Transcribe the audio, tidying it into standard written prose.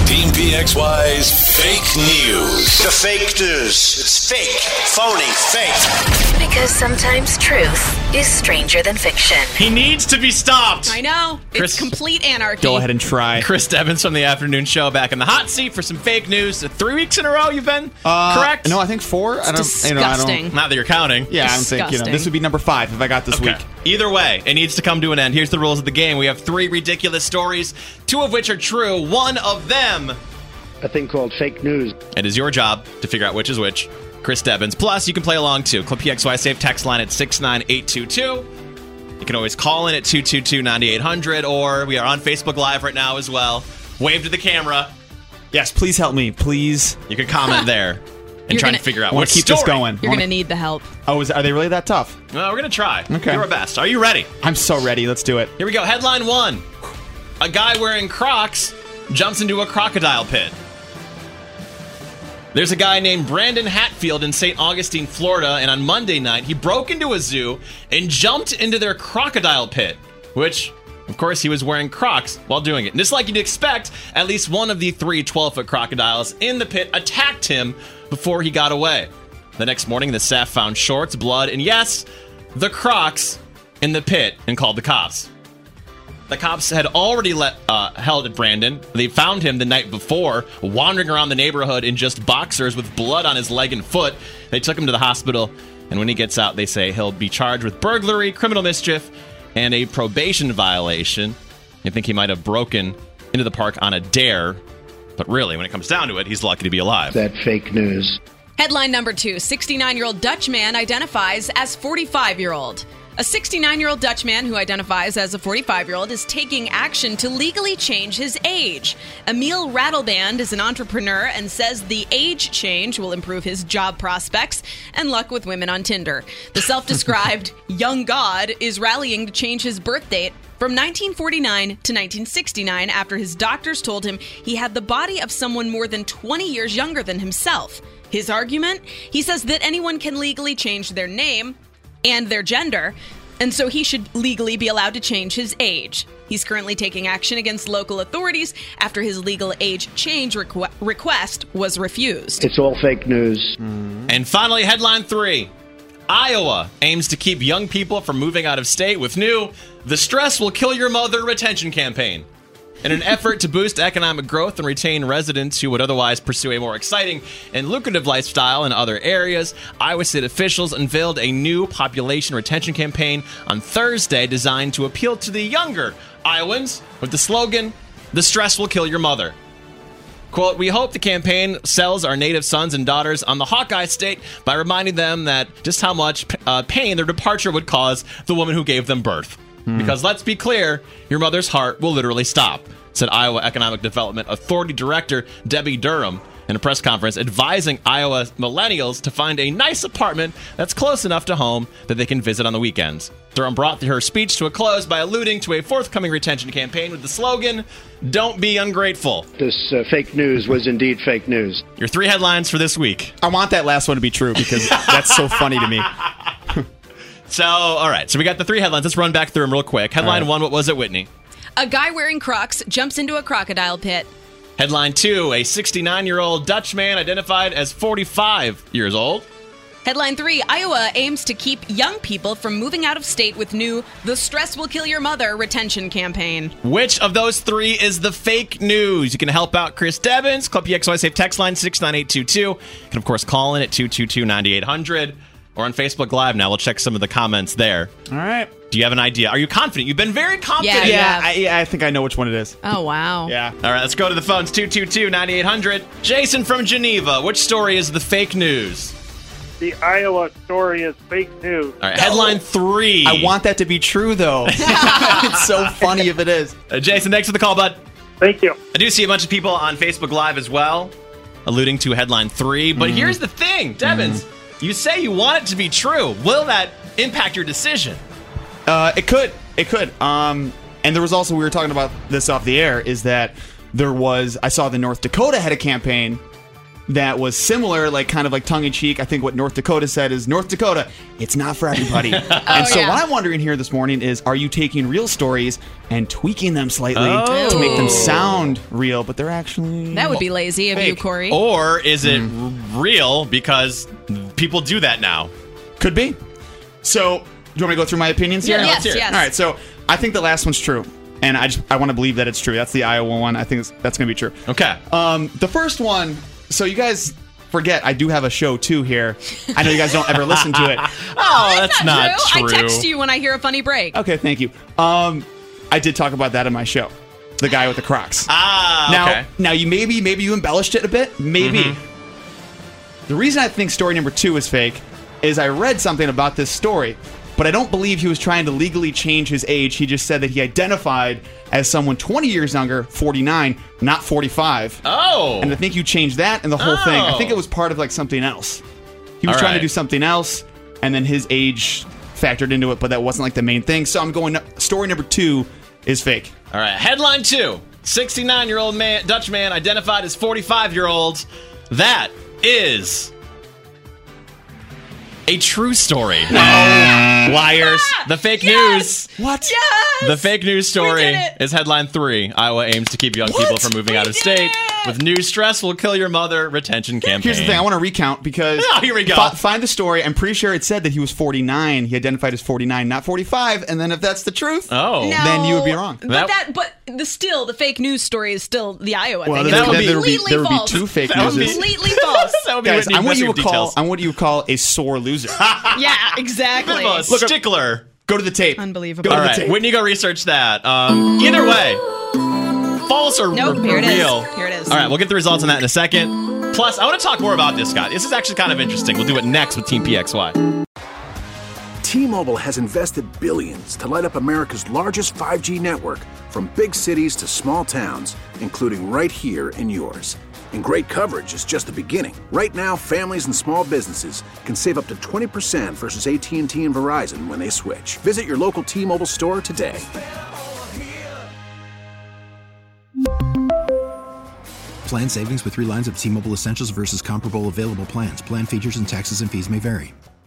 Team PXY's fake news. The fake news. It's fake, phony, fake. Because sometimes truth is stranger than fiction. He needs to be stopped. I know. Chris, it's complete anarchy. Go ahead and try. Chris Evans from the afternoon show back in the hot seat for some fake news. 3 weeks in a row you've been correct? No, I think 4. It's disgusting. Not that you're counting. Yeah, I'm thinking, this would be number 5 if I got this week. Either way, it needs to come to an end. Here's the rules of the game. We have 3 ridiculous stories, 2 of which are true. One of them, A thing called fake news. it is your job to figure out which is which. Chris Evans. Plus, you can play along too. Clip PXY Save text line at 69822. You can always call in at 222-9800, or we are on Facebook Live right now as well. Wave to the camera. Yes, please help me. Please. You can comment there and try to figure out Want what to keep story. this going. You're going to need the help. Oh, are they really that tough? Well, we're going to try. Okay. Do our best. Are you ready? I'm so ready. Let's do it. Here we go. Headline 1. A guy wearing Crocs jumps into a crocodile pit. There's a guy named Brandon Hatfield in St. Augustine, Florida, and on Monday night, he broke into a zoo and jumped into their crocodile pit, which, of course, he was wearing Crocs while doing it. And just like you'd expect, at least one of the 3 12-foot crocodiles in the pit attacked him before he got away. The next morning, the staff found shorts, blood, and yes, the Crocs in the pit and called the cops. The cops had already held Brandon. They found him the night before, wandering around the neighborhood in just boxers with blood on his leg and foot. They took him to the hospital, and when he gets out, they say he'll be charged with burglary, criminal mischief, and a probation violation. You think he might have broken into the park on a dare, but really, when it comes down to it, he's lucky to be alive. That fake news. Headline number 2. 69-year-old Dutch man identifies as 45-year-old. A 69-year-old Dutch man who identifies as a 45-year-old is taking action to legally change his age. Emil Rattleband is an entrepreneur and says the age change will improve his job prospects and luck with women on Tinder. The self-described young god is rallying to change his birth date from 1949 to 1969 after his doctors told him he had the body of someone more than 20 years younger than himself. His argument? He says that anyone can legally change their name and their gender, and so he should legally be allowed to change his age. He's currently taking action against local authorities after his legal age change request was refused. It's all fake news. And finally, headline 3. Iowa aims to keep young people from moving out of state with new "The Stress Will Kill Your Mother" retention campaign. In an effort to boost economic growth and retain residents who would otherwise pursue a more exciting and lucrative lifestyle in other areas, Iowa state officials unveiled a new population retention campaign on Thursday designed to appeal to the younger Iowans with the slogan, "The stress will kill your mother." Quote, "We hope the campaign sells our native sons and daughters on the Hawkeye State by reminding them that just how much pain their departure would cause the woman who gave them birth. Because let's be clear, your mother's heart will literally stop," said Iowa Economic Development Authority Director Debbie Durham in a press conference advising Iowa millennials to find a nice apartment that's close enough to home that they can visit on the weekends. Durham brought her speech to a close by alluding to a forthcoming retention campaign with the slogan, "Don't be ungrateful." This fake news was indeed fake news. Your 3 headlines for this week. I want that last one to be true because that's so funny to me. So, all right. So we got the 3 headlines. Let's run back through them real quick. Headline 1, what was it, Whitney? A guy wearing Crocs jumps into a crocodile pit. Headline 2, a 69-year-old Dutch man identified as 45 years old. Headline 3, Iowa aims to keep young people from moving out of state with new "The Stress Will Kill Your Mother" retention campaign. Which of those 3 is the fake news? You can help out Chris Evans. Club PXY Safe text line 69822. You can, of course, call in at 222-9800. Or on Facebook Live now. We'll check some of the comments there. All right. Do you have an idea? Are you confident? You've been very confident. Yeah. I think I know which one it is. Oh, wow. Yeah. All right, let's go to the phones. 222-9800. Jason from Geneva. Which story is the fake news? The Iowa story is fake news. All right, headline 3. I want that to be true, though. It's so funny if it is. Jason, thanks for the call, bud. Thank you. I do see a bunch of people on Facebook Live as well, alluding to headline 3. But here's the thing, Devins. You say you want it to be true. Will that impact your decision? It could. It could. And there was also, we were talking about this off the air, is that I saw the North Dakota had a campaign that was similar, like kind of like tongue-in-cheek. I think what North Dakota said is, North Dakota, it's not for everybody. And so what I'm wondering here this morning is, are you taking real stories and tweaking them slightly to make them sound real, but they're actually That would be lazy of you, Corey. Or is it real because people do that now? Could be. So, do you want me to go through my opinions here? Yeah, let's hear it. yes. All right, so I think the last one's true. And I want to believe that it's true. That's the Iowa one. I think that's going to be true. Okay. The first one, so you guys forget I do have a show too here. I know you guys don't ever listen to it. Oh, that's not true. I text you when I hear a funny break. Okay, thank you. I did talk about that in my show. The guy with the Crocs. Okay. Now you maybe you embellished it a bit. Maybe. The reason I think story number 2 is fake is I read something about this story, but I don't believe he was trying to legally change his age. He just said that he identified as someone 20 years younger, 49, not 45. Oh. And I think you changed that and the whole thing. I think it was part of like something else. He was All trying to right. do something else, and then his age factored into it, but that wasn't like the main thing. So I'm going, story number 2 is fake. All right. Headline 2. 69-year-old Dutch man identified as 45-year-old. That is a true story. Liars. The fake Yes! news. What? Yes! The fake news story We did it. is headline 3. Iowa aims to keep young people from moving out of did state it. with new stress will kill your mother retention campaign. Here's the thing. I want to recount because Oh, here we go. Find the story. I'm pretty sure it said that he was 49. He identified as 49, not 45. And then if that's the truth, Oh. No, then you would be wrong. But the fake news story is still the Iowa Well, thing. there It's would be completely false. 2 fake That would be- newses. Completely false. That would be Guys, Whitney I'm what you would Western call details. a sore loser. Yeah, exactly. A stickler. Go to the tape. Unbelievable. Go to All the right, tape. Whitney, go research that. Either way, false or Nope, or here it is. real. Here it is. All right, we'll get the results on that in a second. Plus, I want to talk more about this guy. This is actually kind of interesting. We'll do it next with Team PXY. T-Mobile has invested billions to light up America's largest 5G network, from big cities to small towns, including right here in yours. And great coverage is just the beginning. Right now, families and small businesses can save up to 20% versus AT&T and Verizon when they switch. Visit your local T-Mobile store today. Plan savings with 3 lines of T-Mobile Essentials versus comparable available plans. Plan features and taxes and fees may vary.